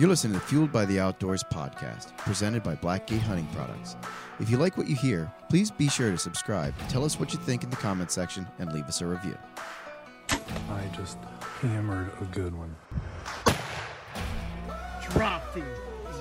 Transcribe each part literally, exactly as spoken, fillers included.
You're listening to Fueled by the Outdoors podcast, presented by Blackgate Hunting Products. If you like what you hear, please be sure to subscribe, tell us what you think in the comment section, and leave us a review. I just hammered a good one. Drop the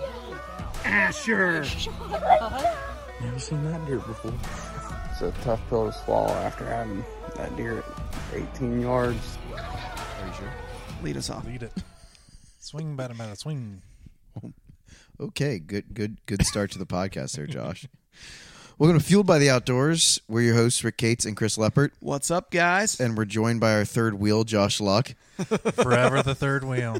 Asher. Never seen that deer before. It's a tough pill to swallow after having that deer at eighteen yards. Are you sure? Lead us off. Lead it. Swing, bada, bada, swing. Okay, good, good, good start to the podcast there, Josh. Welcome to Fueled by the Outdoors. We're your hosts, Rick Cates and Chris Leppert, What's up, guys? and we're joined by our third wheel, Josh Luck. Forever the third wheel.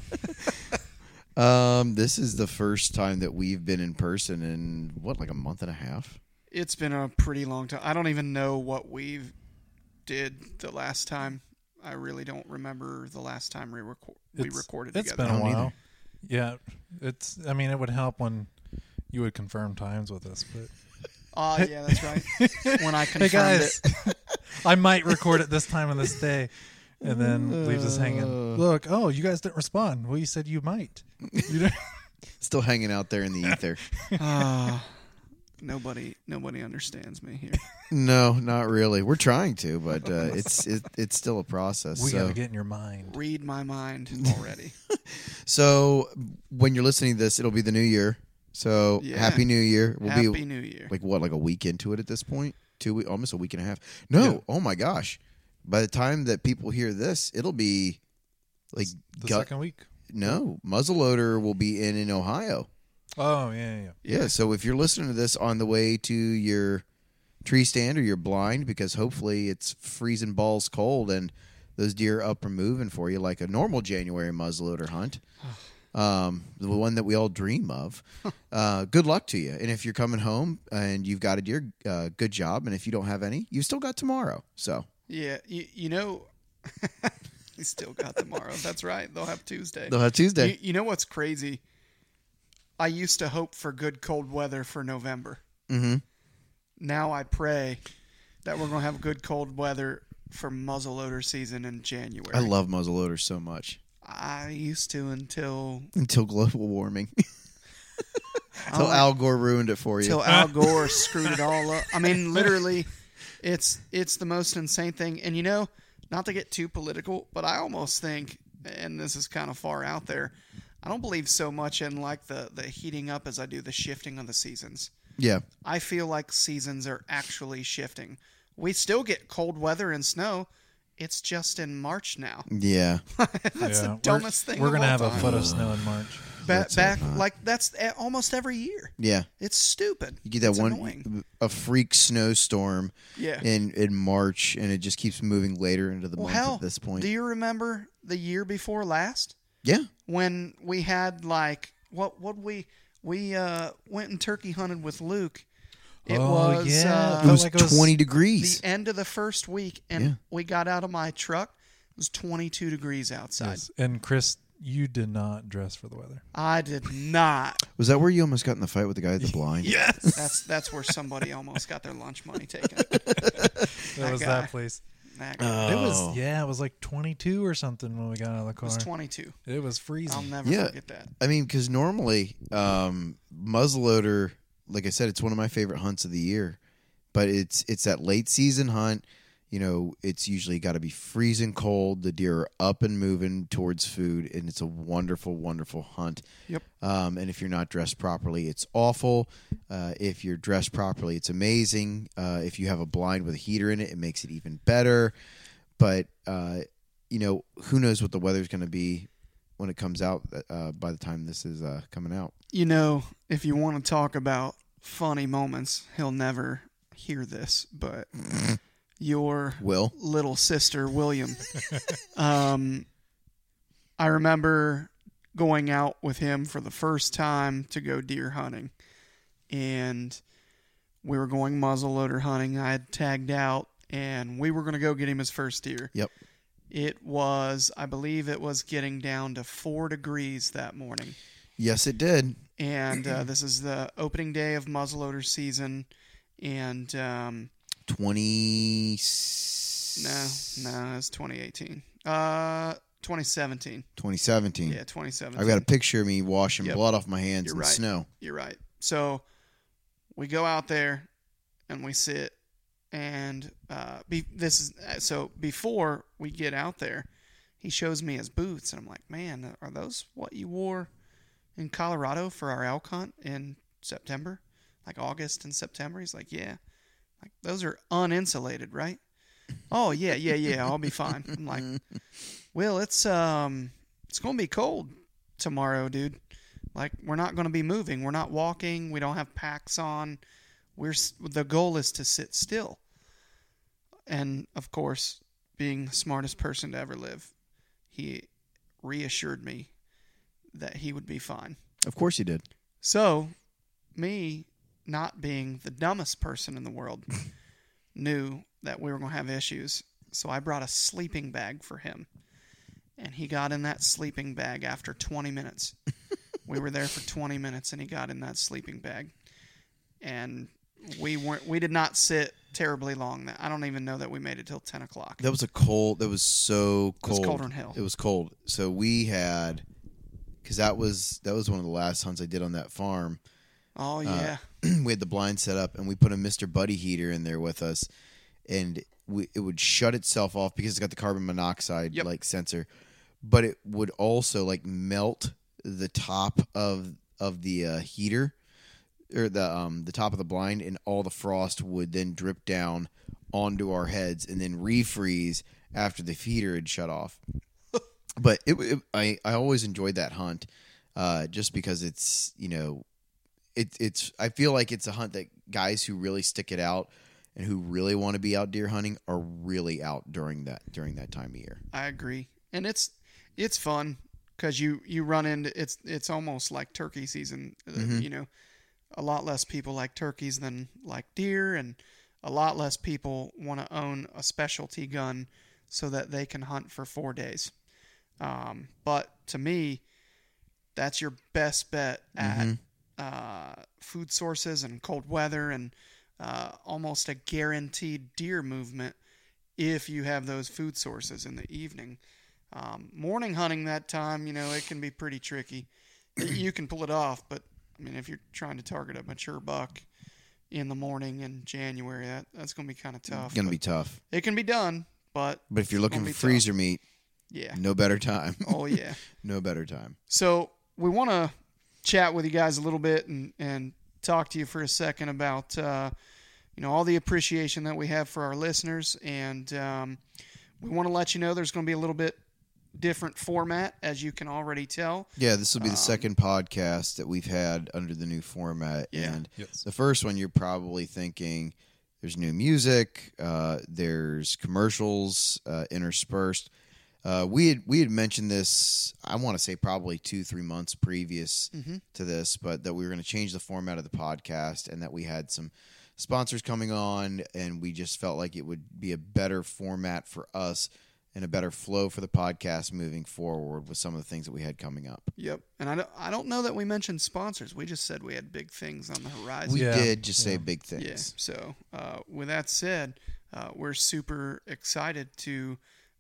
Um, this is the first time that we've been in person in, what, like a month and a half? It's been a pretty long time. I don't even know what we did the last time. I really don't remember the last time we, reco- we It's- recorded It's together. been a I don't while. Yeah, it's. I mean, it would help when you would confirm times with us. But Ah, yeah, that's right. When I hey, confirmed guys, it. I might record it this time on this day, and then leaves us hanging. Look, oh, you guys didn't respond. Well, you said you might. You didn't. Still hanging out there in the ether. Ah, nobody, nobody understands me here. No, not really. We're trying to, but uh, it's it, it's still a process. We so. gotta get in your mind. Read my mind already. So when you're listening to this, it'll be the new year. So Yeah. happy New Year. We'll Happy be New Year. like what, like a week into it at this point? Two week, almost a week and a half. No, Yeah. oh my gosh! By the time that people hear this, it'll be like The gut. second week. No, muzzleloader will be in in Ohio. Oh yeah, yeah. Yeah. So if you're listening to this on the way to your tree stand or your blind, because hopefully it's freezing balls cold and those deer up and moving for you like a normal January muzzleloader hunt, um, the one that we all dream of. Uh, good luck to you. And if you're coming home and you've got a deer, uh, good job. And if you don't have any, you still got tomorrow. So Yeah, you, you know, you still got tomorrow. That's right. They'll have Tuesday. they'll have Tuesday. You, you know what's crazy? I used to hope for good cold weather for November. Mm-hmm. Now I pray that we're going to have good cold weather for muzzleloader season in January. I love muzzleloaders so much. I used to until Until global warming. Until Oh, Al Gore ruined it for you. until Al Gore screwed it all up. I mean, literally, it's it's the most insane thing. And you know, not to get too political, but I almost think, and this is kind of far out there, I don't believe so much in like the the heating up as I do the shifting of the seasons. Yeah. I feel like seasons are actually shifting. We still get cold weather and snow. It's just in March now. Yeah. That's Yeah. the dumbest we're, thing. We're of gonna all have time. a foot of snow in March. Ba- Let's back hope not. like that's a- almost every year. Yeah. It's stupid. You get that It's one annoying. a freak snowstorm Yeah. in in March, and it just keeps moving later into the Well, month hell, at this point. do you remember the year before last yeah, when we had like what? What we we uh, went and turkey hunted with Luke. It Oh, was yeah. uh, it felt was like it was twenty the degrees. end of the first week, and Yeah. we got out of my truck. It was twenty-two degrees outside. Yes. And Chris, you did not dress for the weather. I did not. Was that where you almost got in the fight with the guy at the blind? Yes. That's that's where somebody almost got their lunch money taken. That was guy. that place. That guy. Oh. It was yeah, it was like twenty-two or something when we got out of the It car. was twenty-two. It was freezing. I'll never Yeah. forget that. I mean, because normally um, muzzleloader, like I said, it's one of my favorite hunts of the year. But it's it's that late season hunt. You know, it's usually got to be freezing cold. The deer are up and moving towards food, and it's a wonderful, wonderful hunt. Yep. Um, and if you're not dressed properly, it's awful. Uh, if you're dressed properly, it's amazing. Uh, if you have a blind with a heater in it, it makes it even better. But, uh, you know, who knows what the weather's going to be when it comes out uh, by the time this is uh, coming out. You know, if you want to talk about funny moments, he'll never hear this, but your Will? little sister, William, um, I remember going out with him for the first time to go deer hunting, and we were going muzzleloader hunting. I had tagged out, and we were going to go get him his first deer. Yep. It was, I believe it was getting down to four degrees that morning. Yes, it did. And uh, this is the opening day of muzzleloader season. And um, twenty. no, no, it's twenty eighteen. Uh, twenty seventeen. twenty seventeen. Yeah, twenty seventeen. I've got a picture of me washing Yep. blood off my hands You're in right. snow. You're right. So we go out there and we sit, and uh, be, this is so before we get out there, he shows me his boots, and I'm like, man, are those what you wore in Colorado for our elk hunt in September, like August and September? He's like, yeah, like those are uninsulated, right? Oh yeah, yeah, yeah, I'll be fine. I'm like, well, it's um, it's gonna be cold tomorrow, dude. Like, we're not going to be moving. We're not walking. We don't have packs on. We're the goal is to sit still. And, of course, being the smartest person to ever live, he reassured me that he would be fine. Of course you did. So, me, not being the dumbest person in the world, knew that we were going to have issues. So I brought a sleeping bag for him. And he got in that sleeping bag after twenty minutes. We were there for twenty minutes, and he got in that sleeping bag. And we weren't. We did not sit terribly long. I don't even know that we made it till ten o'clock. That was a cold. That was so cold. It was colder than hell. It was cold. So we had, because that was that was one of the last hunts I did on that farm. Oh yeah. Uh, we had the blind set up, and we put a Mister Buddy heater in there with us, and we, it would shut itself off because it's got the carbon monoxide Yep. like sensor, but it would also like melt the top of of the uh, heater or the um the top of the blind, and all the frost would then drip down onto our heads and then refreeze after the heater had shut off. But it, it I I always enjoyed that hunt, uh, just because it's you know it it's I feel like it's a hunt that guys who really stick it out and who really want to be out deer hunting are really out during that during that time of year. I agree, and it's it's fun. Because you, you run into it's it's almost like turkey season. Mm-hmm. You know, a lot less people like turkeys than like deer, and a lot less people want to own a specialty gun so that they can hunt for four days. Um, but to me, that's your best bet at Mm-hmm. uh, food sources and cold weather, and uh, almost a guaranteed deer movement if you have those food sources in the evening. Um, morning hunting that time, you know, it can be pretty tricky. You can pull it off, but I mean, if you're trying to target a mature buck in the morning in January, that that's going to be kind of tough. It's gonna But be tough. It can be done, but But if you're it's looking gonna for be tough. freezer meat, yeah, no better time. oh yeah. No better time. So we want to chat with you guys a little bit and and talk to you for a second about uh, you know all the appreciation that we have for our listeners, and um, we want to let you know there's going to be a little bit different format, as you can already tell. Yeah, this will be the Um, second podcast that we've had under the new format. Yeah. And Yes. the first one, you're probably thinking there's new music, uh, there's commercials uh, interspersed. Uh, we had we had mentioned this, I want to say probably two, three months previous Mm-hmm. to this, but that we were going to change the format of the podcast and that we had some sponsors coming on, and we just felt like it would be a better format for us and a better flow for the podcast moving forward with some of the things that we had coming up. Yep. And I don't, I don't know that we mentioned sponsors. We just said we had big things on the horizon. We Yeah. did just say Yeah. big Yeah. things. So, uh, with that said, uh, we're super excited to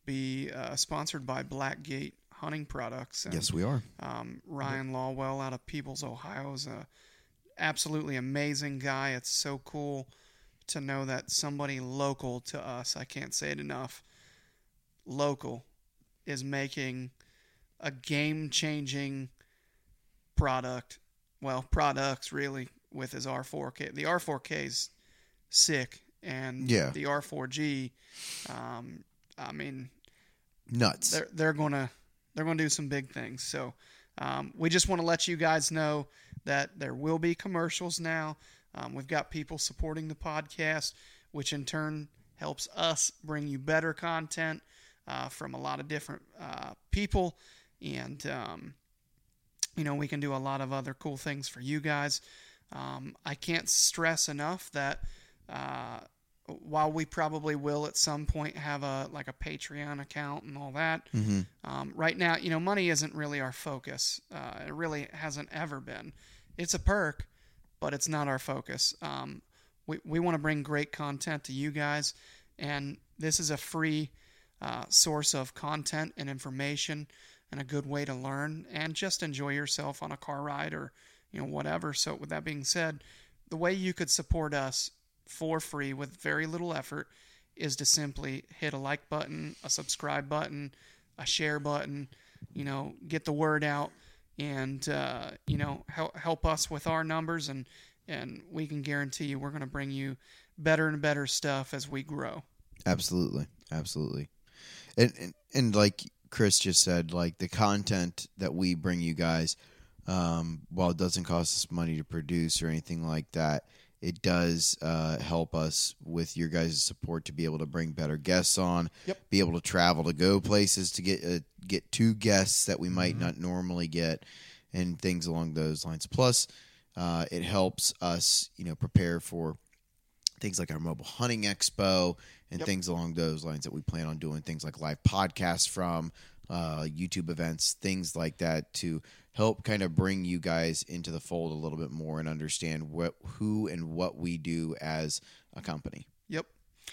be uh, sponsored by Blackgate Hunting Products. And, Yes, we are. um, Ryan Lawwell out of Peebles, Ohio, is a absolutely amazing guy. It's so cool to know that somebody local to us, I can't say it enough, local, is making a game-changing product. Well, products really with his R four K. The R four K is sick, and Yeah. the R four G, um, I mean, Nuts. they're they're gonna they're gonna do some big things. So um, we just want to let you guys know that there will be commercials now. Um, we've got people supporting the podcast, which in turn helps us bring you better content uh, from a lot of different uh, people, and um, you know we can do a lot of other cool things for you guys. Um, I can't stress enough that. Uh, While we probably will at some point have a like a Patreon account and all that, Mhm. um, right now, you know, money isn't really our focus. Uh, it really hasn't ever been. It's a perk, but it's not our focus. Um, we we want to bring great content to you guys, and this is a free uh, source of content and information and a good way to learn and just enjoy yourself on a car ride or, you know, whatever. So with that being said, the way you could support us for free with very little effort is to simply hit a like button, a subscribe button, a share button, you know, get the word out and, uh, you know, help, help us with our numbers. And, and we can guarantee you we're going to bring you better and better stuff as we grow. Absolutely. Absolutely. And, and, and like Chris just said, like the content that we bring you guys, um, while it doesn't cost us money to produce or anything like that, it does uh, help us with your guys' support to be able to bring better guests on, Yep. be able to travel to go places to get uh, get two guests that we might Mm-hmm. not normally get, and things along those lines. Plus, uh, it helps us, you know, prepare for things like our mobile hunting expo and Yep. things along those lines that we plan on doing. Things like live podcasts from uh, YouTube events, things like that to help kind of bring you guys into the fold a little bit more and understand what, who, and what we do as a company. Yep.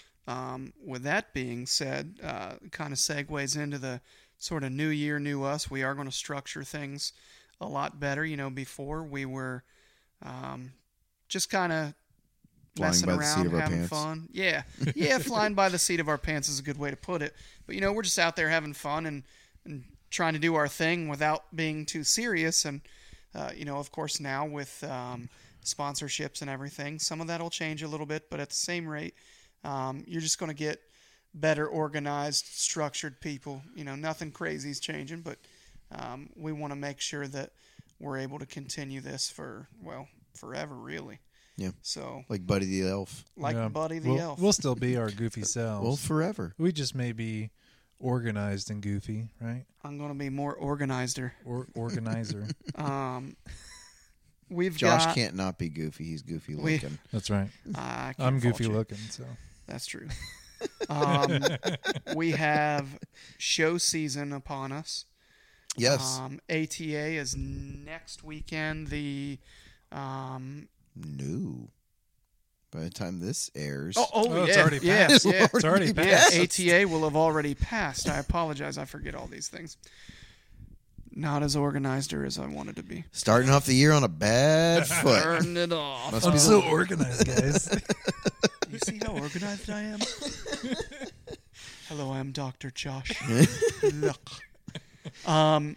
Um, with that being said, uh, kind of segues into the sort of new year, new us. We are going to structure things a lot better. You know, before we were um, just kind of Flying messing by the seat around, of our having pants. fun. Yeah, yeah, flying by the seat of our pants is a good way to put it. But you know, we're just out there having fun and, and trying to do our thing without being too serious. And uh, you know, of course, now with um, sponsorships and everything, some of that will change a little bit. But at the same rate, um, you're just going to get better organized, structured people. You know, nothing crazy is changing, but um, we want to make sure that we're able to continue this for, well, forever, really. Yeah. So, Like Buddy the Elf. like Yeah. Buddy the we'll, Elf. We'll still be our goofy selves. Well, forever. we just may be organized and goofy, right? I'm going to be more organizer. Or organizer. Um, we've Josh got. can't not be goofy. He's goofy We- looking. That's right. I can't I'm fault goofy you. looking, so That's true. Um, we have show season upon us. Yes. Um, A T A is next weekend. The um, No. By the time this airs. oh, oh, Oh, yeah, it's already yeah, passed. yeah. It's already Yeah, passed. A T A will have already passed. I apologize. I forget all these things. Not as organized as I wanted to be. Starting off the year on a bad foot. Turn it off. Must I'm be so the- organized, guys. You see how organized I am? Hello, I'm Doctor Josh. Look. Um,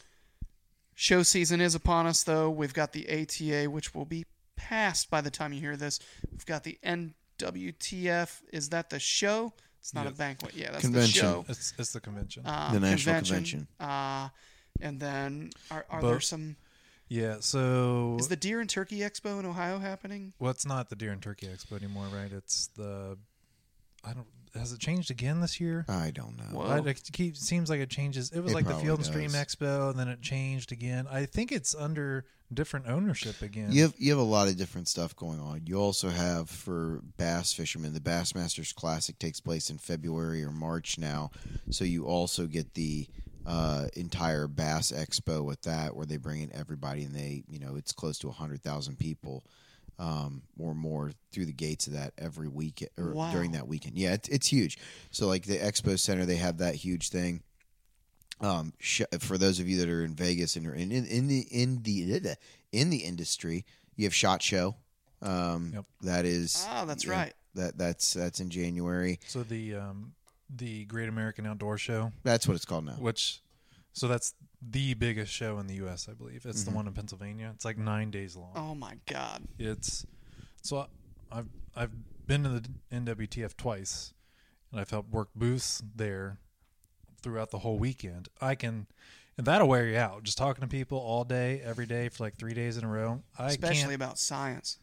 show season is upon us, though. We've got the A T A, which will be passed by the time you hear this. We've got the N W T F. Is that the show? It's not Yeah. a banquet. Yeah, that's Convention. the show. It's, it's the convention. Uh, The National Convention. Uh, and then, are, are But- there some... yeah, so Is the Deer and Turkey Expo in Ohio happening? well, it's not the Deer and Turkey Expo anymore, right? It's the I don't. Has it changed again this year? I don't know. Whoa. I, it keep, seems like it changes. It was It like the probably Field and Stream does. Expo, and then it changed again. I think it's under different ownership again. You have you have a lot of different stuff going on. You also have for bass fishermen, the Bassmasters Classic takes place in February or March now. So you also get the uh, entire Bass Expo with that, where they bring in everybody, and they you know it's close to a hundred thousand people um, or more through the gates of that every week or Wow. during that weekend. Yeah, it's, it's huge. So like the Expo Center, they have that huge thing. Um, sh- for those of you that are in Vegas and are in, in, in the in the in the industry, you have SHOT Show. Um, Yep. That is Ah, that's yeah, right. That that's that's in January. So the um, the Great American Outdoor Show, That's what it's called now. which so that's the biggest show in the U S, I believe. It's Mhm. the one in Pennsylvania. It's like nine days long. Oh, my God. It's so I've I've been to the N W T F twice, and I've helped work booths there throughout the whole weekend. I can, and that'll wear you out. Just talking to people all day, every day for like three days in a row. I Especially can't. about science.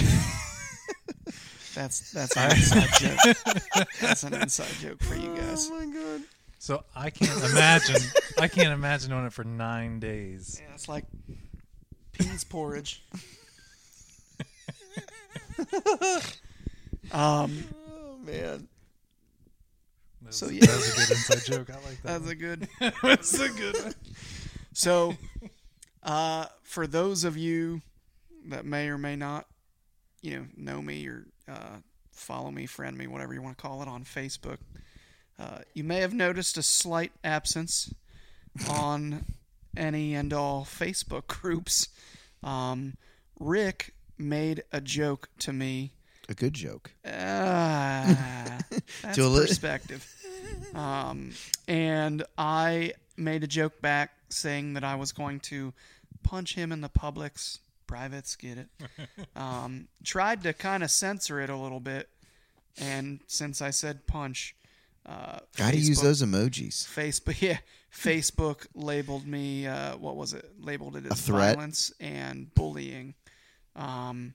That's that's an inside joke. That's an inside joke for you guys. my god! So I can't imagine. I can't imagine doing it for nine days. Yeah, it's like peas porridge. um, Oh man! That So, was, yeah. that was a good inside joke. I like that. that's one. a good. That's a good one. So, uh, for those of you that may or may not, you know, know me or uh, follow me, friend me, whatever you want to call it, on Facebook, Uh, you may have noticed a slight absence on any and all Facebook groups. Um, Rick made a joke to me. A good joke. Ah, that's To a li- perspective. Um, and I made a joke back saying that I was going to punch him in the Publix. Privates, get it. Um, tried to kind of censor it a little bit. And since I said punch, uh, Gotta use Facebook- those emojis. Facebook, yeah, Facebook labeled me. Uh, what was it? Labeled it as threat? violence and bullying. Um,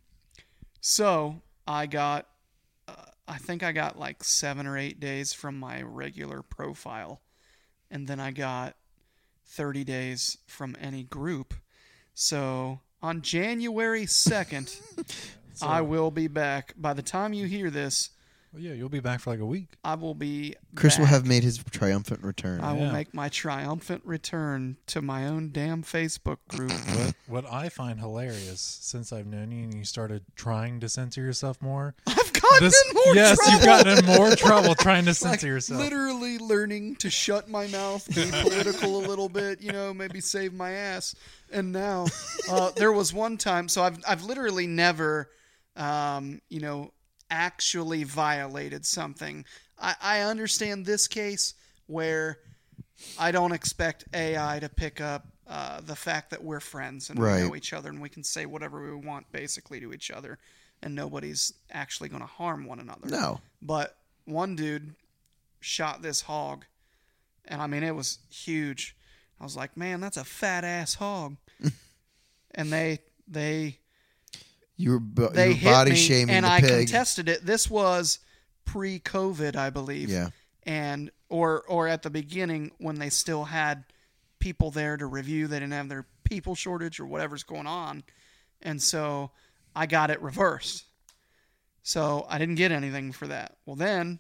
so I got, uh, I think I got like seven or eight days from my regular profile, and then I got thirty days from any group. So on January second, So- I will be back. By the time you hear this, Well, yeah, you'll be back for like a week. I will be. Chris will back. have made his triumphant return. I will Yeah. make my triumphant return to my own damn Facebook group. What, what I find hilarious since I've known you and you started trying to censor yourself more. I've gotten This, in more yes, trouble. you've gotten in more trouble trying to Like, censor yourself. literally learning to shut my mouth, be political a little bit, you know, maybe save my ass. And now, uh, there was one time, so I've I've literally never, um, you know, actually violated something. I, I understand this case where I don't expect A I to pick up uh, the fact that we're friends and Right. we know each other and we can say whatever we want basically to each other, and nobody's actually going to harm one another. No. But one dude shot this hog, and I mean, it was huge. I was like, man, that's a fat ass hog. And they they You were, bo- they you were hit body me, shaming and the I pig. contested it. This was pre-COVID, I believe. Yeah. And or or at the beginning when they still had people there to review. They didn't have their people shortage or whatever's going on, and so I got it reversed. So I didn't get anything for that. Well, then,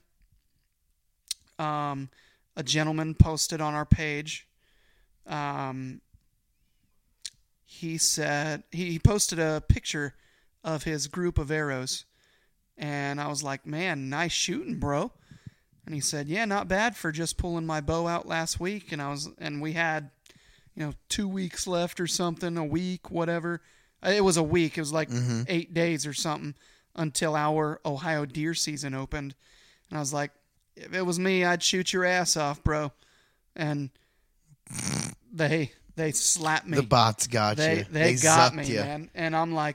um, a gentleman posted on our page. Um, he said he, he posted a picture of his group of arrows, and I was like, "Man, nice shooting, bro." And he said, "Yeah, not bad for just pulling my bow out last week." And I was, and we had, you know, two weeks left or something, a week, whatever. It was a week. It was like Mhm. eight days or something until our Ohio deer season opened. And I was like, if it was me, I'd shoot your ass off, bro. And they they slapped me. The bots got they you. they, got zucked me, you. man. And I'm like,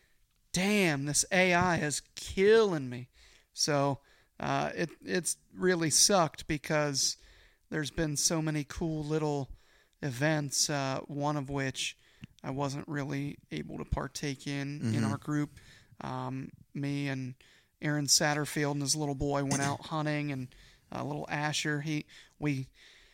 damn, this A I is killing me. So uh, it it's really sucked because there's been so many cool little events. Uh, one of which I wasn't really able to partake in in Mhm. our group. Um, me and Aaron Satterfield and his little boy went out hunting, and uh, little Asher, he we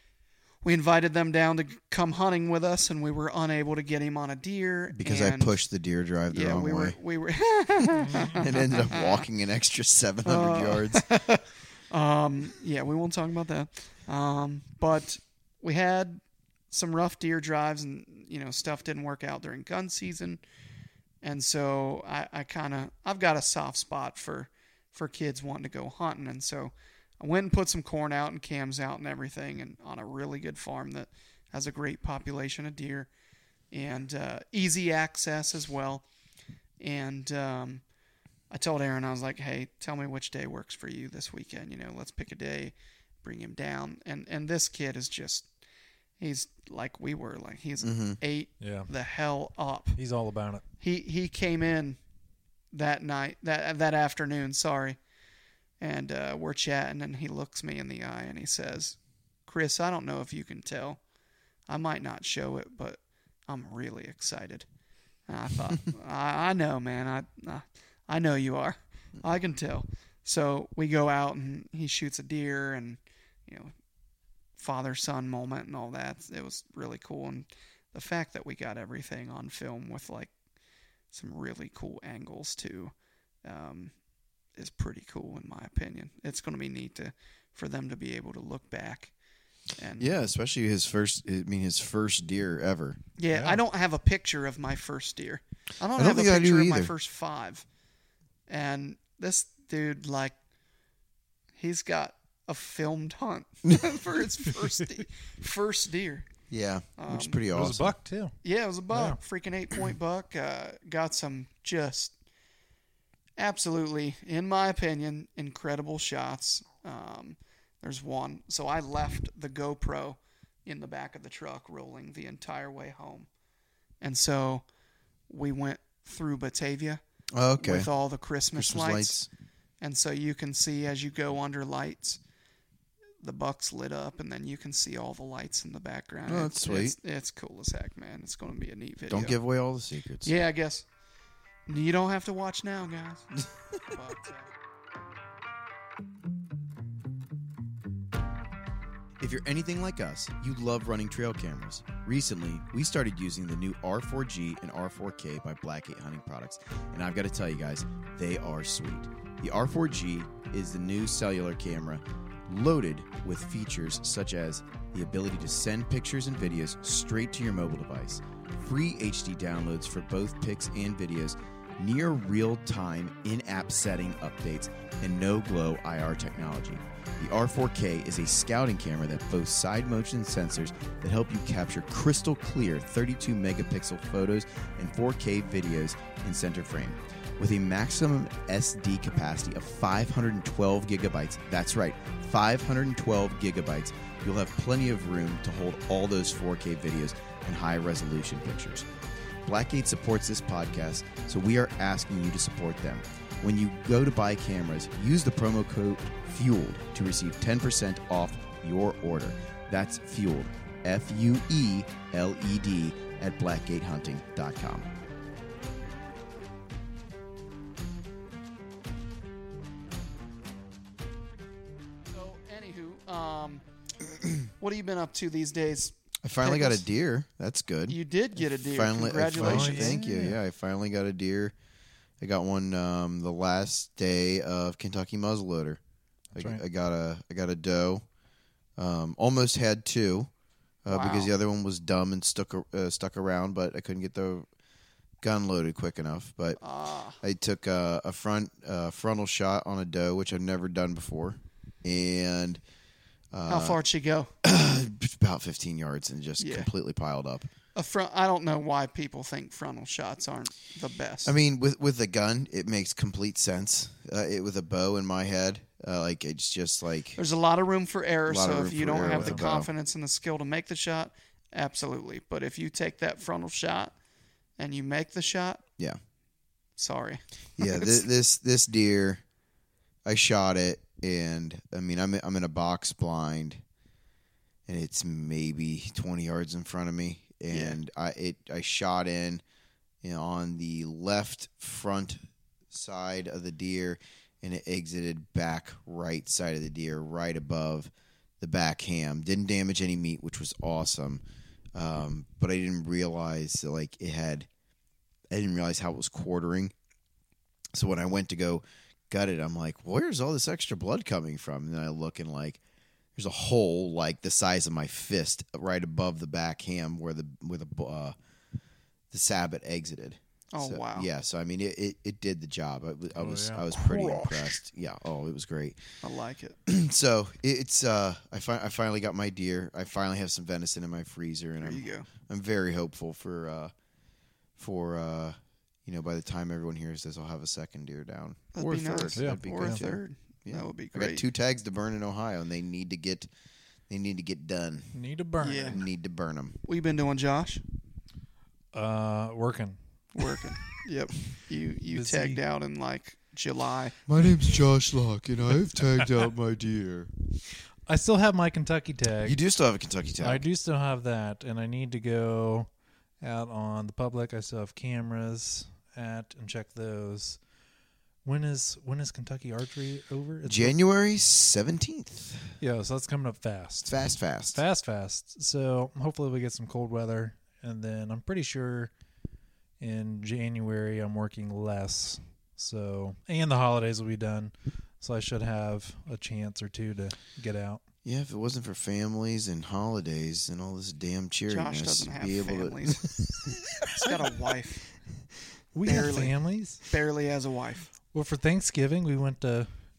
we invited them down to come hunting with us, and we were unable to get him on a deer Because and, I pushed the deer drive the Yeah, wrong we were way we were. and ended up walking an extra seven hundred Uh, yards. Um, yeah, we won't talk about that. Um, but we had some rough deer drives, and you know, stuff didn't work out during gun season, and so I, I kind of I've got a soft spot for for kids wanting to go hunting, and so I went and put some corn out and cams out and everything, and on a really good farm that has a great population of deer and uh, easy access as well, and um, I told Aaron, I was like, hey, tell me which day works for you this weekend. You know, let's pick a day, bring him down. And and this kid is just, he's like we were. Like, he's Mhm. ate Yeah, the hell up. he's all about it. He he came in that night, that that afternoon, sorry. And uh, we're chatting, and he looks me in the eye, and he says, Chris, I don't know if you can tell. I might not show it, but I'm really excited. And I thought, I, I know, man. I, I I know you are. I can tell. So we go out, and he shoots a deer, and, you know, father-son moment and all that. It was really cool. And the fact that we got everything on film with, like, some really cool angles, too, um, is pretty cool, in my opinion. It's going to be neat to for them to be able to look back. And Yeah, especially his first. I mean, his first deer ever. Yeah, Yeah. I don't have a picture of my first deer. I don't, I don't have think a I do picture of my either. first five. And this dude, like, he's got a filmed hunt for its first de- first deer. Yeah, which is Um, pretty It awesome. was a buck too. Yeah, it was a buck, freaking eight point buck. Uh, got some just absolutely, in my opinion, incredible shots. Um, there's one. So I left the GoPro in the back of the truck rolling the entire way home. And so we went through Batavia Oh, okay. with all the Christmas, Christmas lights. lights. And so you can see as you go under lights, the buck's lit up, and then you can see all the lights in the background. Oh, that's It's- It's, it's cool as heck, man. It's going to be a neat video. Don't give away all the secrets. Yeah, I guess. You don't have to watch now, guys. but, uh, If you're anything like us, you love running trail cameras. Recently, we started using the new R four G and R four K by Blackgate Hunting Products, and I've got to tell you guys, they are sweet. The R four G is the new cellular camera loaded with features such as the ability to send pictures and videos straight to your mobile device, free H D downloads for both pics and videos, near real-time in-app setting updates, and no-glow I R technology. The R four K is a scouting camera that boasts side motion sensors that help you capture crystal clear thirty-two megapixel photos and four K videos in center frame. With a maximum S D capacity of five hundred twelve gigabytes, that's right, five hundred twelve gigabytes, you'll have plenty of room to hold all those four K videos and high-resolution pictures. Blackgate supports this podcast, so we are asking you to support them. When you go to buy cameras, use the promo code FUELED to receive ten percent off your order. That's FUELED, F U E L E D, at blackgate hunting dot com. so, anywho, um, what have you been up to these days? I finally got a Pickles. deer. That's good. You did get a deer. Finally, I Congratulations. finally- thank you. Yeah, I finally got a deer. I got one um, the last day of Kentucky muzzleloader. I, That's right. I got a I got a doe. Um, almost had two uh, Wow. because the other one was dumb and stuck a- uh, stuck around, but I couldn't get the gun loaded quick enough. But Ah, I took uh, a front uh, frontal shot on a doe, which I've never done before, and uh, how far'd she go? about fifteen yards, and just Yeah. completely piled up. A front. I don't know why people think frontal shots aren't the best. I mean, with with the gun, it makes complete sense. Uh, it with a bow in my head, uh, like it's just like there's a lot of room for error. A lot of So room if you for don't error have with the a bow. confidence and the skill to make the shot, absolutely. But if you take that frontal shot and you make the shot, yeah, sorry. yeah. This, this this deer, I shot it, and I mean, I'm I'm in a box blind, and it's maybe twenty yards in front of me, and I it I shot in, you know, on the left front side of the deer, and it exited back right side of the deer, right above the back ham. Didn't damage any meat, which was awesome. Um, but I didn't realize that, like it had. I didn't realize how it was quartering. So when I went to go gut it, I'm like, where's all this extra blood coming from? And then I look and like, there's a hole like the size of my fist right above the back ham where the where the uh, the sabot exited. Oh, So, wow. Yeah, so I mean, it, it, it did the job. I, was I Oh, was yeah. I was pretty Crush. impressed. Yeah. Oh, it was great. I like it. So it, it's uh, I fi- I finally got my deer. I finally have some venison in my freezer, and There I'm you go. I'm very hopeful for uh, for uh, you know, by the time everyone hears this, I'll have a second deer down That'd or be a third. nice. Yeah. That'd be Or a good too. third. Yeah. That would be I great. got two tags to burn in Ohio, and they need to get they need to get done. Need to burn. Yeah. it. Need to burn them. What you been doing, Josh? Uh, working. Working. Yep. You you Busy. tagged out in like July. My name's Josh Locke, and I've tagged out my deer. I still have my Kentucky tag. You do still have a Kentucky tag. I do still have that, and I need to go out on the public. I still have cameras at and check those. When is when is Kentucky archery over? It's January seventeenth. Yeah, so that's coming up fast. Fast, fast. Fast, fast. So hopefully we get some cold weather, and then I'm pretty sure in January I'm working less. So and the holidays will be done, so I should have a chance or two to get out. Yeah, if it wasn't for families and holidays and all this damn cheeriness, Josh doesn't have be able families. to. He's got a wife. We have Barely. families. Barely has a wife. Well, for Thanksgiving we went to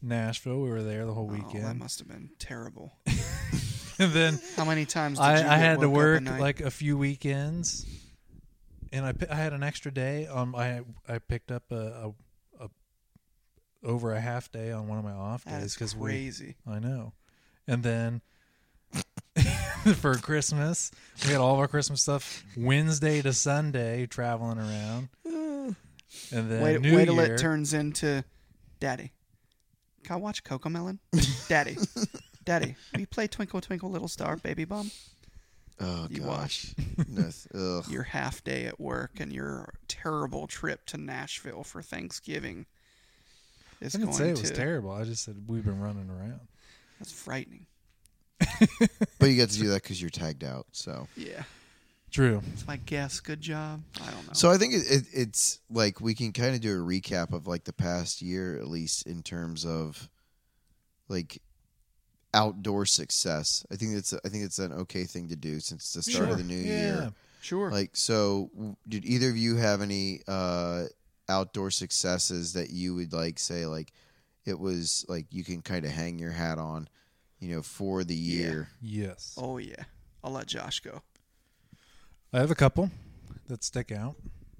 Nashville. We were there the whole Oh, that weekend. must have been terrible. And then How many times did I, you I get had to woke up work at night? like a few weekends, and I, pi- I had an extra day. Um, I I picked up a, a, a over a half day on one of my off That days is because we. crazy. I know, and then for Christmas we had all of our Christmas stuff Wednesday to Sunday traveling around, and then Wait, New wait till Year. it turns into, Daddy, can I watch Cocomelon? Daddy, Daddy, will you play Twinkle Twinkle Little Star, Baby Bum? Oh You gosh. Goodness. Ugh. Your half day at work and your terrible trip to Nashville for Thanksgiving is I didn't going say it to. was terrible. I just said we've been running around. That's frightening. But you get to do that because you're tagged out. So. Yeah, True. that's my guess. Good job. I don't know. So I think it, it, it's like we can kind of do a recap of like the past year, at least in terms of like outdoor success. I think it's I think it's an okay thing to do since it's the start of the new yeah. year. Sure. Like, so w- did either of you have any uh, outdoor successes that you would like say like it was like you can kind of hang your hat on, you know, for the year? Yes. Oh yeah. I'll let Josh go. I have a couple that stick out.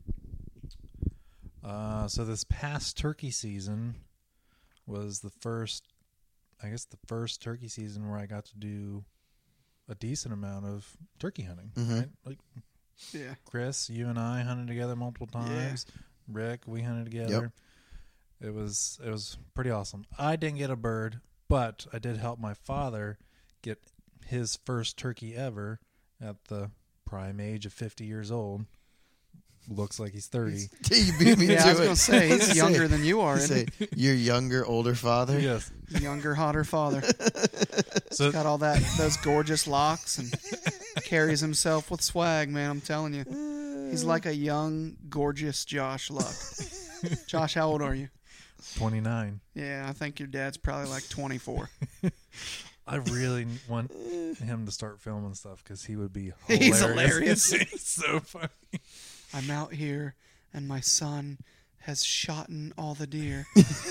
Uh, so this past turkey season was the first, I guess the first turkey season where I got to do a decent amount of turkey hunting. Mhm. Right? Like Yeah. Chris, you and I hunted together multiple times. Rick, we hunted together. It was it was pretty awesome. I didn't get a bird, but I did help my father get his first turkey ever at the prime age of fifty years old. Looks like he's thirty. You beat me Yeah, to I was it. gonna say he's Say- younger than you are. say, Isn't your younger, older father. Yes. he? Younger, hotter father. So Got all that those gorgeous locks and carries himself with swag, man. I'm telling you, he's like a young, gorgeous Josh Luck. Josh, how old are you? twenty-nine. Yeah, I think your dad's probably like twenty-four. I really want him to start filming stuff because he would be He's hilarious. hilarious. He's so funny. I'm out here, and my son has shotten all the deer.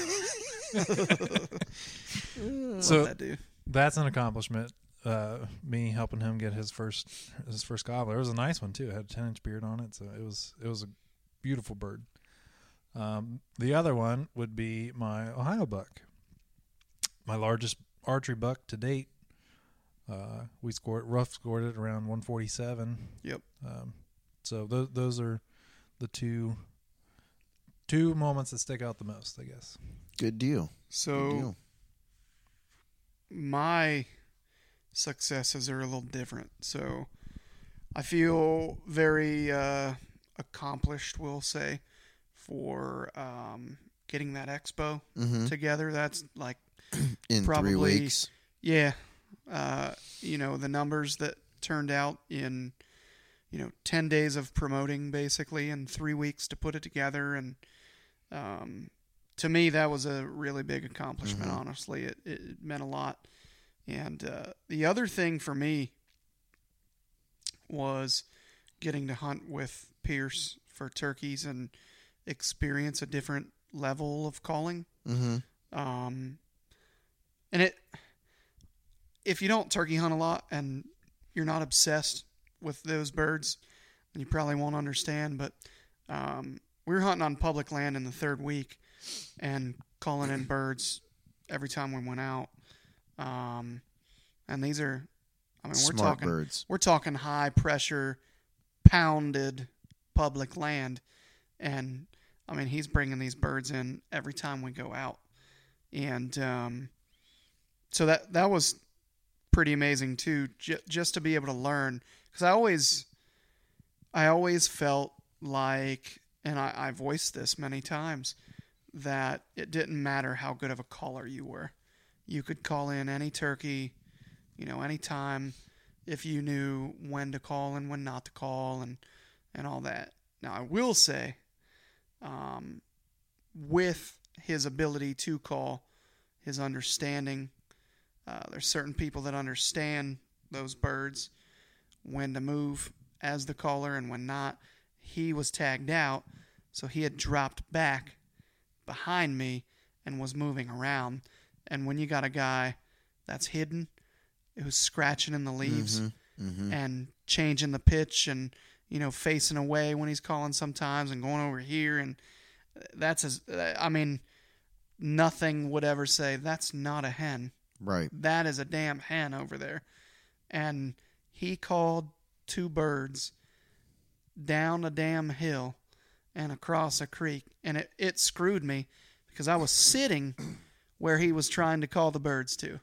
So Love that dude. that's an accomplishment. Uh, me helping him get his first his first gobbler. It was a nice one too. It had a ten inch beard on it, so it was it was a beautiful bird. Um, the other one would be my Ohio buck, my largest archery buck to date. Uh, we scored rough scored it around one forty-seven. Yep. Um, so those those are the two two moments that stick out the most, I guess. Good deal. Good So deal. my successes are a little different. So I feel very uh, accomplished, we'll say, for um, getting that expo Mhm. together. That's like, In probably- three weeks. yeah, uh, you know, the numbers that turned out in, you know, ten days of promoting basically and three weeks to put it together. And um, to me, that was a really big accomplishment, Mhm. honestly. It, it meant a lot. And uh, the other thing for me was getting to hunt with Pierce for turkeys and experience a different level of calling. Mm-hmm. Um, and it, if you don't turkey hunt a lot and you're not obsessed with those birds, then you probably won't understand. But um, we were hunting on public land in the third week and calling in birds every time we went out. Um, and these are, I mean, we're Smart talking, birds. we're talking high pressure, pounded public land, and I mean, he's bringing these birds in every time we go out, and um, so that that was pretty amazing too, j- just to be able to learn. Because I always, I always felt like, and I, I voiced this many times, that it didn't matter how good of a caller you were. You could call in any turkey, you know, anytime, if you knew when to call and when not to call, and and all that. Now, I will say, um, with his ability to call, his understanding, uh, there's certain people that understand those birds, when to move as the caller and when not. He was tagged out, so he had dropped back behind me and was moving around. And when you got a guy that's hidden, who's scratching in the leaves Mm-hmm. Mm-hmm. and changing the pitch and, you know, facing away when he's calling sometimes and going over here. And that's, as, I mean, nothing would ever say, that's not a hen. Right. That is a damn hen over there. And he called two birds down a damn hill and across a creek. And it, it screwed me because I was sitting where he was trying to call the birds to.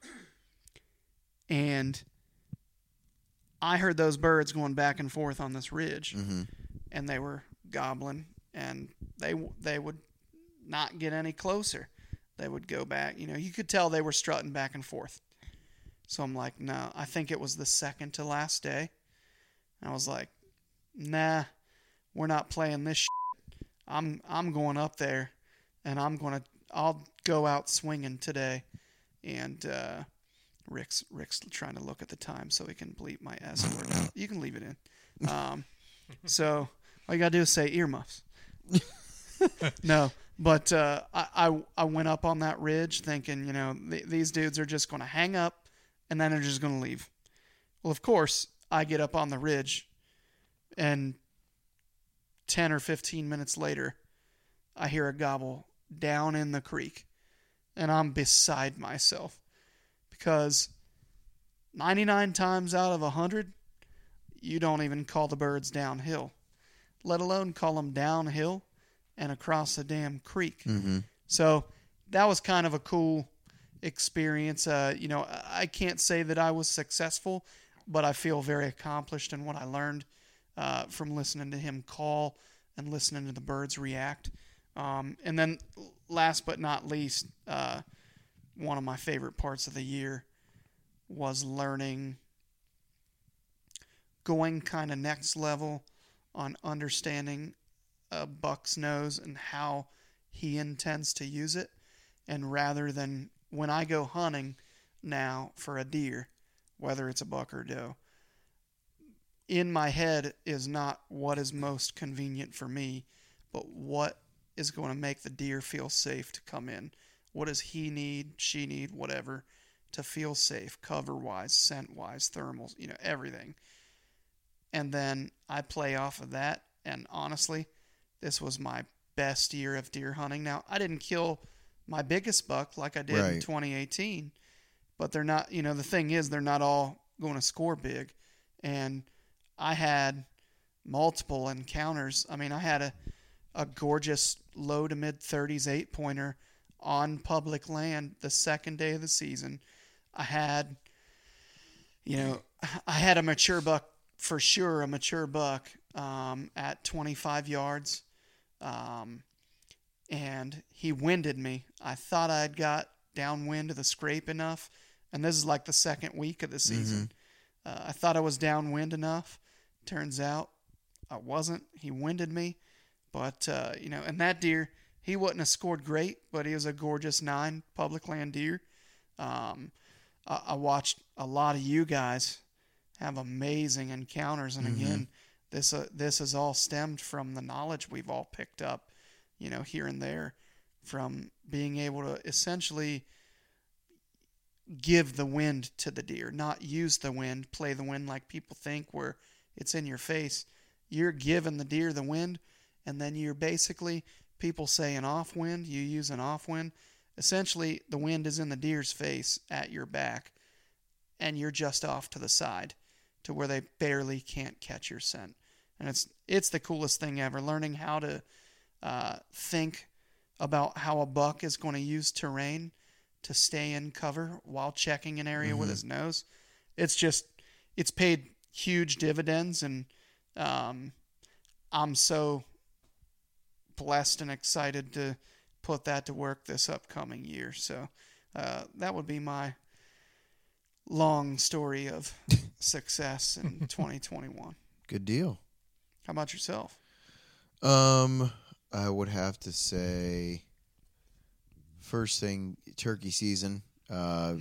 And I heard those birds going back and forth on this ridge. Mm-hmm. And they were gobbling. And they they would not get any closer. They would go back. You know, you could tell they were strutting back and forth. So I'm like, no, I think it was the second to last day. I was like, nah, we're not playing this shit. I'm I'm going up there, and I'm gonna I'll go out swinging today. And uh, Rick's Rick's trying to look at the time so he can bleep my S word out. You can leave it in. Um, so all you gotta do is say earmuffs. No, but uh, I, I I went up on that ridge thinking, you know, th- these dudes are just going to hang up and then they're just going to leave. Well, of course, I get up on the ridge, and ten or fifteen minutes later, I hear a gobble down in the creek, and I'm beside myself because ninety-nine times out of one hundred, you don't even call the birds downhill, let alone call them downhill and across the damn creek. Mm-hmm. So that was kind of a cool experience. Uh, you know, I can't say that I was successful, but I feel very accomplished in what I learned uh, from listening to him call and listening to the birds react. Um, and then last but not least, uh, one of my favorite parts of the year was learning, going kind of next level on understanding a buck's nose and how he intends to use it. And rather than when I go hunting now for a deer, whether it's a buck or doe, in my head is not what is most convenient for me, but what is going to make the deer feel safe to come in. What does he need, she need, whatever, to feel safe, cover-wise, scent-wise, thermals, you know, everything. And then I play off of that, and honestly, this was my best year of deer hunting. Now, I didn't kill my biggest buck like I did Right. in twenty eighteen, but they're not, you know, the thing is they're not all going to score big. And I had multiple encounters. I mean, I had a, a gorgeous low to mid thirties eight pointer on public land the second day of the season. I had, you know, I had a mature buck, for sure, a mature buck um, at twenty-five yards. Um, and he winded me. I thought I'd got downwind of the scrape enough, and this is like the second week of the season. Mm-hmm. Uh, I thought I was downwind enough. Turns out I wasn't. He winded me, but uh, you know, and that deer, he wouldn't have scored great, but he was a gorgeous nine public land deer. Um, I, I watched a lot of you guys have amazing encounters, and Mm-hmm. again, this uh, this has all stemmed from the knowledge we've all picked up, you know, here and there, from being able to essentially give the wind to the deer, not use the wind, play the wind like people think where it's in your face. You're giving the deer the wind, and then you're basically, people say an off wind, you use an off wind. Essentially, the wind is in the deer's face at your back, and you're just off to the side to where they barely can't catch your scent. And it's it's the coolest thing ever, learning how to uh, think about how a buck is going to use terrain to stay in cover while checking an area Mm-hmm. with his nose. It's just, it's paid huge dividends, and um, I'm so blessed and excited to put that to work this upcoming year. So uh, that would be my long story of success in twenty twenty-one. Good deal. How about yourself? Um, I would have to say, first thing, turkey season. Uh,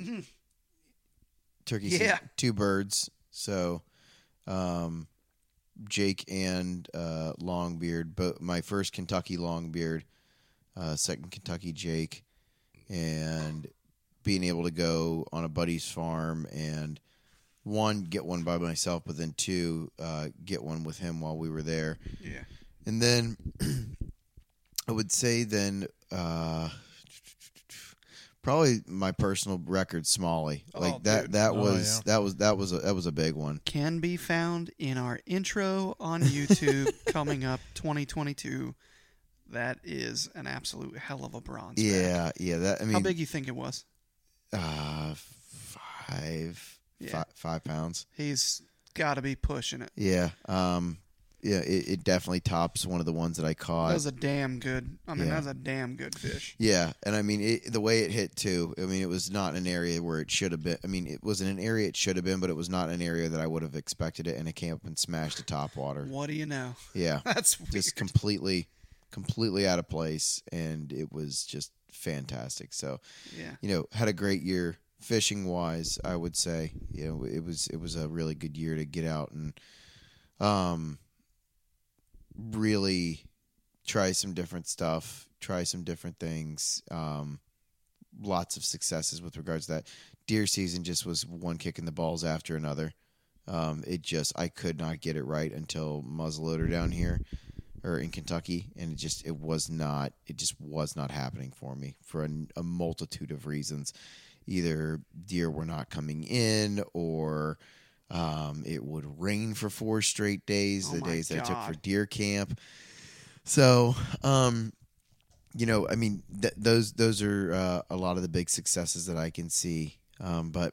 turkey Yeah. season, two birds. So, um, Jake and uh, Longbeard, but my first Kentucky Longbeard, uh, second Kentucky Jake, and being able to go on a buddy's farm and one, get one by myself, but then two, uh, get one with him while we were there. Yeah. And then I would say then uh, probably my personal record, Smalley. Like Oh, that dude. that Oh, was yeah. that was that was a that was a big one. Can be found in our intro on YouTube coming up twenty twenty-two. That is an absolute hell of a bronze. back. Yeah, yeah. That I mean, How big you think it was? Uh, five, Yeah. five, five pounds. He's got to be pushing it. Yeah. Um. Yeah. It, it definitely tops one of the ones that I caught. That was a damn good. I mean, Yeah. that was a damn good fish. Yeah, and I mean it, the way it hit too. I mean, it was not an area where it should have been. I mean, it was in an area it should have been, but it was not an area that I would have expected it. And it came up and smashed the top water. What do you know? Yeah, That's weird. just completely, completely out of place, and it was just fantastic. So, Yeah. you know, had a great year fishing wise. I would say, you know, it was it was a really good year to get out and, um, really try some different stuff, try some different things. Um, lots of successes with regards to that. Deer season just was one kick in the balls after another. Um, it just I could not get it right until muzzleloader down here or in Kentucky, and it just it was not it just was not happening for me for a, a multitude of reasons. Either deer were not coming in, or um, it would rain for four straight days, Oh the my days that I took for God. deer camp. So, um, you know, I mean, th- those those are uh, a lot of the big successes that I can see. Um, but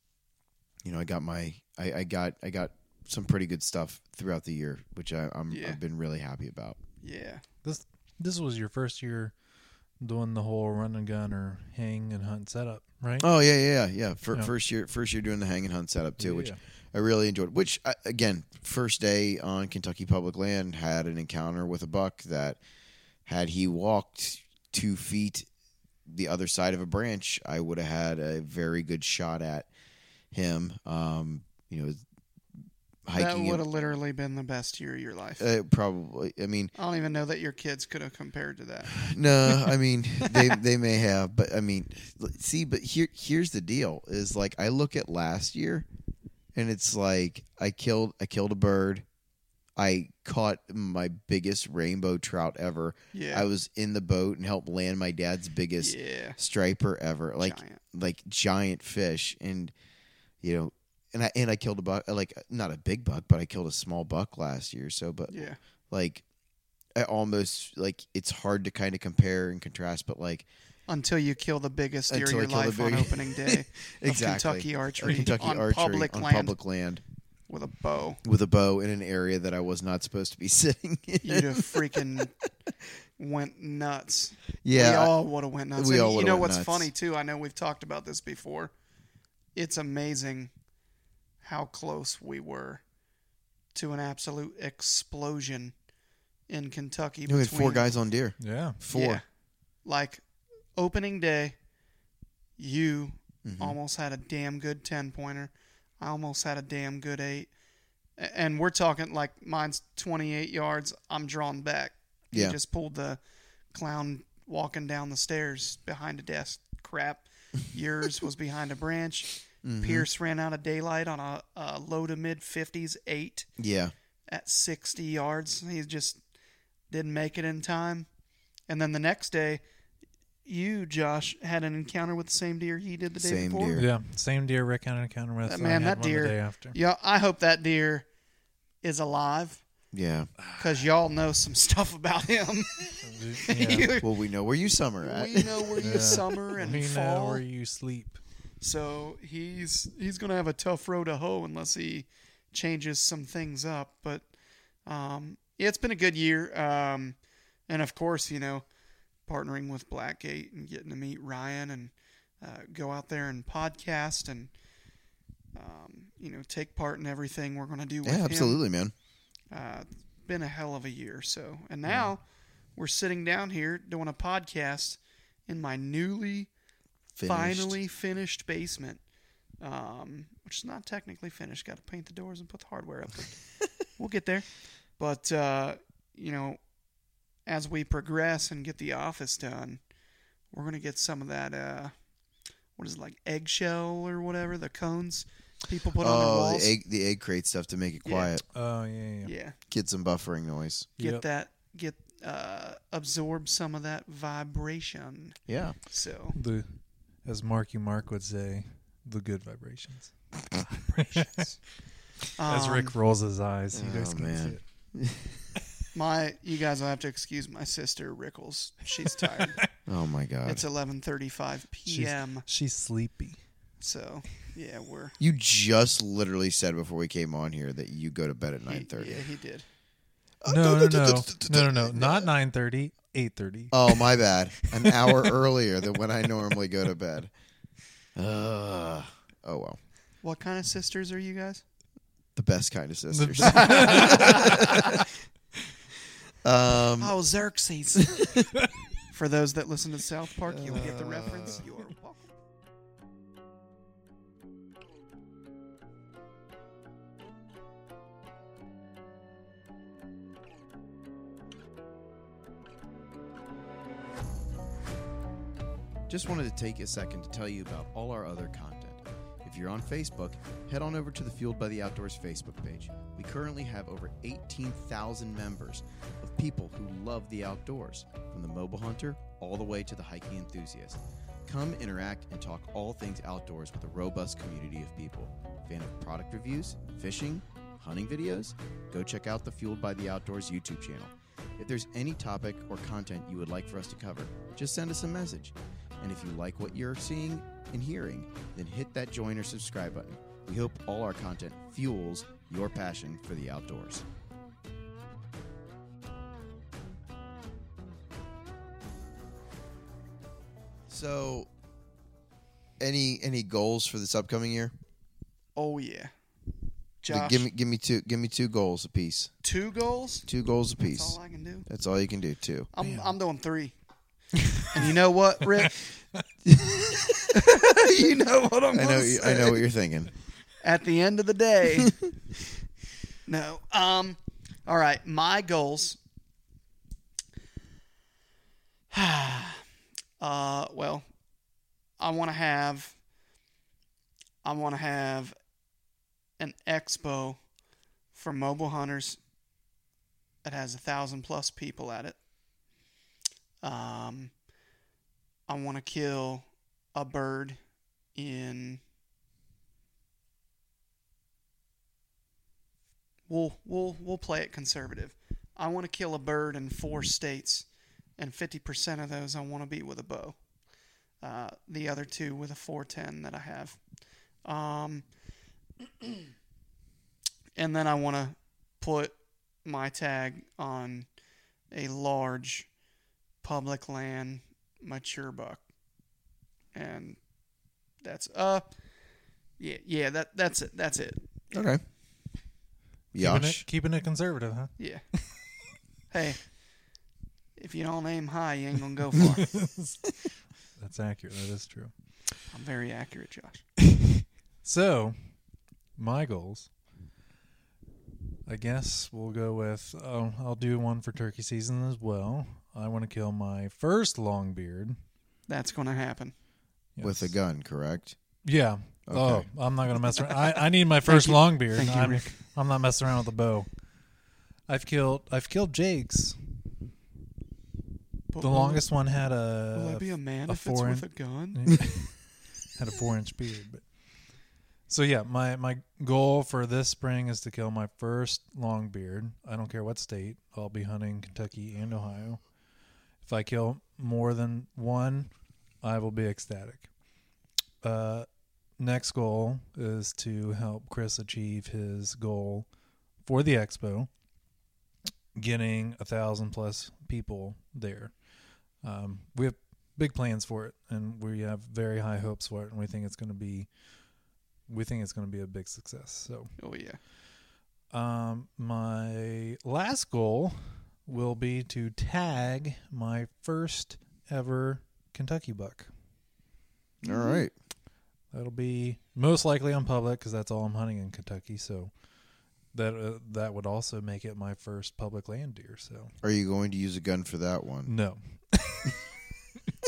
you know, I got my I, I got I got some pretty good stuff throughout the year, which I, I'm Yeah. I've been really happy about. Yeah. This this was your first year doing the whole run and gun or hang and hunt setup, right? Oh yeah, yeah, yeah. yeah. For, Yeah. First year, first year doing the hang and hunt setup too, which Yeah. I really enjoyed. Which I- again, first day on Kentucky public land, had an encounter with a buck that, had he walked two feet the other side of a branch, I would have had a very good shot at him. Um, you know, That hiking. would him- have literally been the best year of your life. uh, probably. I mean, I don't even know that your kids could have compared to that. no, I mean they they may have, but I mean, see, but here here's the deal: is like I look at last year, and it's like I killed I killed a bird, I caught my biggest rainbow trout ever. Yeah. I was in the boat and helped land my dad's biggest Yeah. striper ever, like Giant. like giant fish, and you know, and I and I killed a buck, like not a big buck, but I killed a small buck last year. So, but Yeah. like I almost like it's hard to kind of compare and contrast, but like Until you kill the biggest deer of Until I your kill the life on big- opening day exactly of Kentucky Or archery Kentucky on archery public on land public land with a bow. with a bow in an area that I was not supposed to be sitting in. You'd have freaking went nuts. yeah, we I- all would have went nuts. we And all you would've know went what's nuts. funny too? I know we've talked about this before. It's amazing how close we were to an absolute explosion in Kentucky. we had four between- guys on deer. Yeah. Four. Yeah. Like opening day, you Mhm. almost had a damn good ten pointer. I almost had a damn good eight. A- And we're talking like mine's twenty-eight yards. I'm drawn back. He Yeah. just pulled the clown walking down the stairs behind a desk crap. Yours was behind a branch. Mhm. Pierce ran out of daylight on a, a low to mid fifties eight Yeah. at sixty yards. He just didn't make it in time. And then the next day, you, Josh, had an encounter with the same deer he did the day Same before. deer. Yeah. Same deer Rick had an encounter with. That- I man, had that one deer- the day after. Yeah, I hope that deer is alive Yeah. because y'all know some stuff about him. Yeah. Well, we know where you summer at. we know where you Yeah. summer and we know fall. where you sleep. So he's he's gonna have a tough row to hoe unless he changes some things up. But um, yeah, it's been a good year. Um, and of course, you know, partnering with Blackgate and getting to meet Ryan and uh, go out there and podcast and um, you know take part in everything we're gonna do with yeah, him. absolutely, man. Uh, it's been a hell of a year. So and now we're sitting down here doing a podcast in my newly Finished. finally finished basement, um, which is not technically finished. Got to paint the doors and put the hardware up. But we'll get there. But uh, you know, as we progress and get the office done, we're gonna get some of that uh, what is it, like eggshell or whatever, the cones people put on their Oh, walls. the egg, the egg crate stuff to make it Yeah. quiet. Oh yeah, yeah. Yeah, Get some buffering noise. get Yep. that, get uh, absorb some of that vibration. Yeah. So The, as Marky Mark would say, the good vibrations. As um, Rick rolls his eyes, you guys Oh, can man. see it. my, you guys will have to excuse my sister Rickles. She's tired. Oh my God. It's eleven thirty-five p.m. She's sleepy. So yeah, we're You just literally said before we came on here that you go to bed at he- nine thirty. Yeah, he did. No, no, no, no, no, no, not nine thirty, eight thirty. Oh, my bad. An hour earlier than when I normally go to bed. Uh, oh, well. What kind of sisters are you guys? The best kind of sisters. The- um, Oh, Xerxes. For those that listen to South Park, you'll get the reference. You are welcome. Just wanted to take a second to tell you about all our other content. If you're on Facebook, head on over to the Fueled by the Outdoors Facebook page. We currently have over eighteen thousand members of people who love the outdoors, from the mobile hunter all the way to the hiking enthusiast. Come interact and talk all things outdoors with a robust community of people. Fan of product reviews, fishing, hunting videos? Go check out the Fueled by the Outdoors YouTube channel. If there's any topic or content you would like for us to cover, just send us a message. And if you like what you're seeing and hearing, then hit that join or subscribe button. We hope all our content fuels your passion for the outdoors. So, any any goals for this upcoming year? Oh yeah, G- Josh. Give me give me two give me two goals apiece. two goals. Two goals That's apiece. all I can do. That's all you can do. Two. I'm I'm doing three. And you know what, Rick? you know what I'm I gonna know. you- say. I know what you're thinking. At the end of the day, no. Um. All right, my goals. uh. Well, I want to have. I want to have an expo for mobile hunters that has a thousand plus people at it. Um, I want to kill a bird in. We'll we'll we'll play it conservative. I want to kill a bird in four states, and fifty percent of those I want to be with a bow. Uh, the other two with a four ten that I have. Um, and then I want to put my tag on a large public land mature buck, and that's uh, yeah, yeah, that that's it, that's it. Okay. Keeping Yosh. it, keeping it conservative, huh? Yeah. Hey, if you don't aim high, you ain't gonna go far. That's accurate. That is true. I'm very accurate, Josh. So, my goals. I guess we'll go with. Oh, I'll do one for turkey season as well. I want to kill my first longbeard. That's gonna happen. With a Yes. gun, correct? Yeah. Okay. Oh, I'm not gonna mess around. I, I need my first you. longbeard. Thank you, I'm, Rick. I'm not messing around with the bow. I've killed. I've killed Jake's. But The will- longest one had a. Will I be a man a if it's four with in- a gun? had a four inch beard. But so yeah, my my goal for this spring is to kill my first longbeard. I don't care what state. I'll be hunting Kentucky and Ohio. If I kill more than one, I will be ecstatic. Uh, next goal is to help Chris achieve his goal for the expo, getting a thousand plus people there. Um, we have big plans for it, and we have very high hopes for it, and we think it's going to be, we think it's going to be a big success. So, Oh yeah. um, my last goal will be to tag my first ever Kentucky buck. All right. That'll be most likely on public because that's all I'm hunting in Kentucky. So that uh, that would also make it my first public land deer. So Are you going to use a gun for that one? no,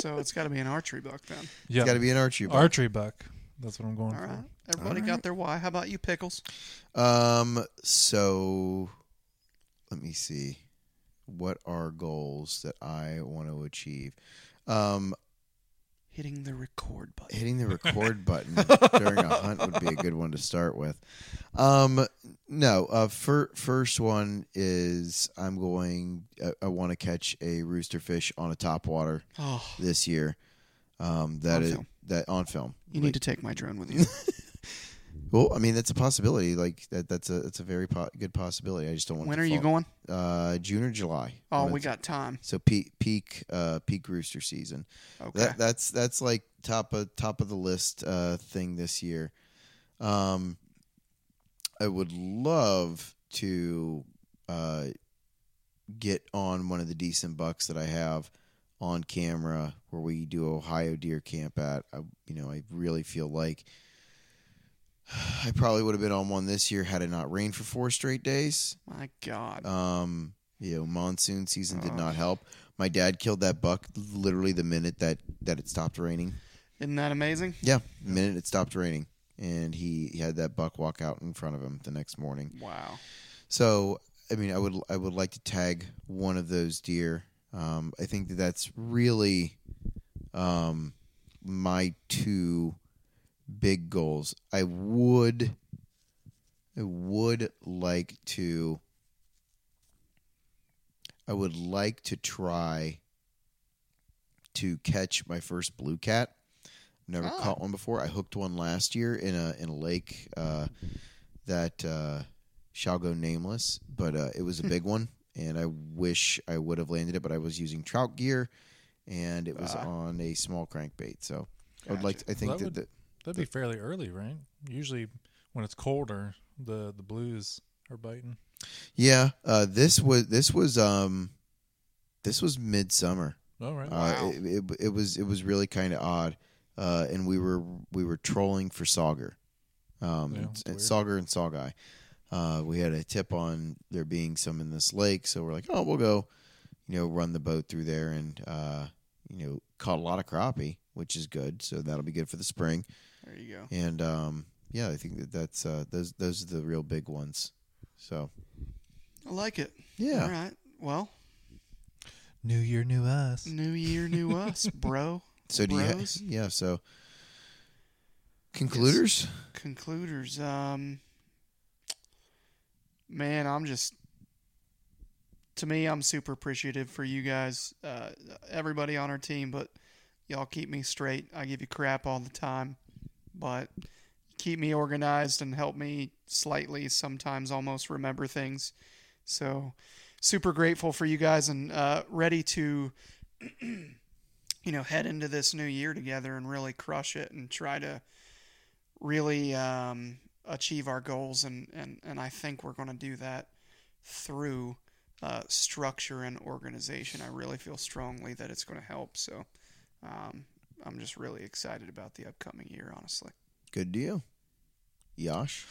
So it's got to be an archery buck then. Yeah, It's got to be an archery buck. archery buck. That's what I'm going All for. right. Everybody All got right. their why. How about you, Pickles? Um. So, let me see. What are goals that I want to achieve? Um, Hitting the record button. hitting the record button during a hunt would be a good one to start with. Um, no. Uh, fir- first one is I'm going. Uh, I want to catch a rooster fish on a topwater Oh, this year. Um, that On is film. that on film. you Like, need to take my drone with you. Well, I mean that's a possibility. Like that. That's a. It's a very po- good possibility. I just don't want. When to are you fall- going? Uh, June or July. Oh, When we it's- got time. So peak peak uh, peak rooster season. Okay. That that's that's like top of top of the list uh, thing this year. Um, I would love to uh, get on one of the decent bucks that I have on camera where we do Ohio deer camp at. I, you know, I really feel like I probably would have been on one this year had it not rained for four straight days. My God. Um, you know, monsoon season did Ugh. not help. My dad killed that buck literally the minute that, that it stopped raining. Isn't that amazing? Yeah, the minute it stopped raining, and he, he had that buck walk out in front of him the next morning. Wow. So, I mean, I would I would like to tag one of those deer. Um, I think that that's really um, my two big goals. I would I would like to I would like to try to catch my first blue cat. Never Ah. caught one before. I hooked one last year in a in a lake uh, that uh, shall go nameless, but uh, it was a big one, and I wish I would have landed it, but I was using trout gear, and it was Ah. on a small crankbait. So I would like. To, I think Well, that that, would- that That'd be fairly early, right? Usually, when it's colder, the the blues are biting. yeah, uh, this was this was um this was midsummer. Oh, right. Uh, Wow. it, it, it was it was really kind of odd, uh, and we were we were trolling for sauger, um, Yeah, and, that's and weird. sauger and sawguy. Uh, we had a tip on there being some in this lake, so we're like, oh, we'll go, you know, run the boat through there, and uh, you know, caught a lot of crappie, which is good. So that'll be good for the spring, There you go. and um, yeah, I think that that's uh, those those are the real big ones. So I like it. yeah, All right. Well, New year, new us. new year, new us, bro. so do you? Ha- Bros? yeah, so concluders. Concluders. Um, man, I'm just. To me, I'm super appreciative for you guys, uh, everybody on our team, but y'all keep me straight. I give you crap all the time, but keep me organized and help me slightly sometimes almost remember things. So, super grateful for you guys and uh, ready to, you know, head into this new year together and really crush it and try to really um, achieve our goals. And, and, and I think we're going to do that through uh, structure and organization. I really feel strongly that it's going to help. So um, I'm just really excited about the upcoming year, honestly. Good deal. Yash.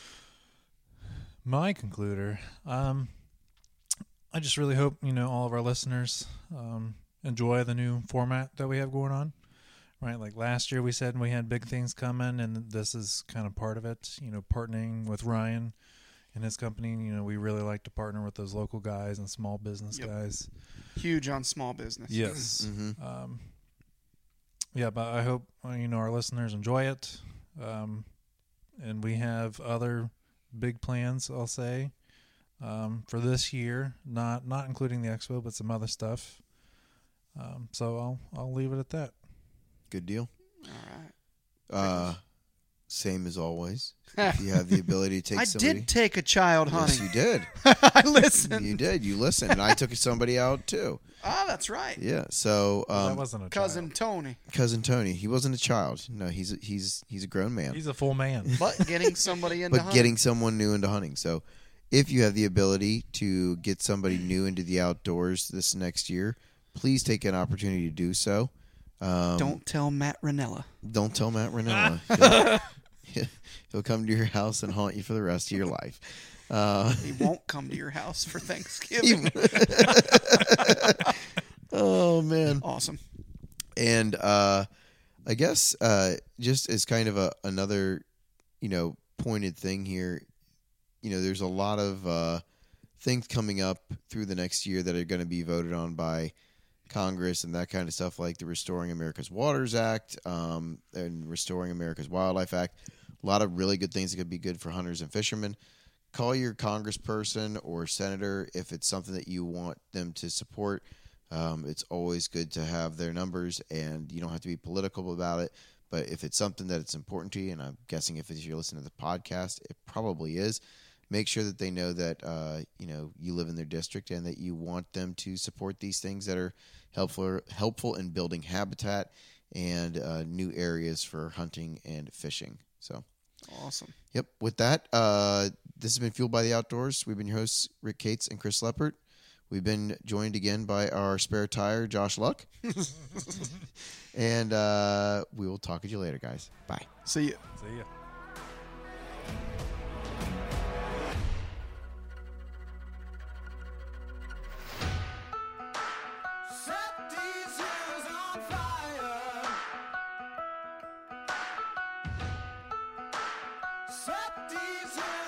My concluder. Um, I just really hope, you know, all of our listeners um, enjoy the new format that we have going on. Right, like last year we said we had big things coming, and this is kind of part of it. You know, partnering with Ryan and his company. You know, we really like to partner with those local guys and small business Yep. guys. Huge on small business. Yes. Mm-hmm. Um, yeah, but I hope uh, you know our listeners enjoy it, um, and we have other big plans. I'll say um, for this year, not not including the expo, but some other stuff. Um, so I'll I'll leave it at that. Good deal. All right. Uh, same as always. If you have the ability to take I somebody. did take a child Yes, hunting. you did. I listened. You did. You listened. And I took somebody out too. Oh, that's right. Yeah. So, that um, wasn't a Cousin child. Tony. cousin Tony, he wasn't a child. No, he's a, he's he's a grown man. He's a full man. But getting somebody into but hunting. getting someone new into hunting. So, if you have the ability to get somebody new into the outdoors this next year, please take an opportunity to do so. Um, Don't tell Matt Ranella. Don't tell Matt Ranella. he'll, he'll come to your house and haunt you for the rest of your life. Uh, He won't come to your house for Thanksgiving. oh man! Awesome. And uh, I guess uh, just as kind of a another, you know, pointed thing here, you know, there's a lot of uh, things coming up through the next year that are going to be voted on by Congress and that kind of stuff, like the Restoring America's Waters Act um, and Restoring America's Wildlife Act. A lot of really good things that could be good for hunters and fishermen. Call your congressperson or senator if it's something that you want them to support. Um, it's always good to have their numbers, and you don't have to be political about it. But if it's something that it's important to you, and I'm guessing if you're listening to the podcast, it probably is, make sure that they know that uh, you know you live in their district and that you want them to support these things that are helpful helpful in building habitat and uh, new areas for hunting and fishing. So. Awesome. Yep. With that, uh, this has been Fueled by the Outdoors. We've been your hosts, Rick Cates and Chris Leppert. We've been joined again by our spare tire, Josh Luck. And uh, we will talk to you later, guys. Bye. See you. See ya. Set these hills on fire. Set these hills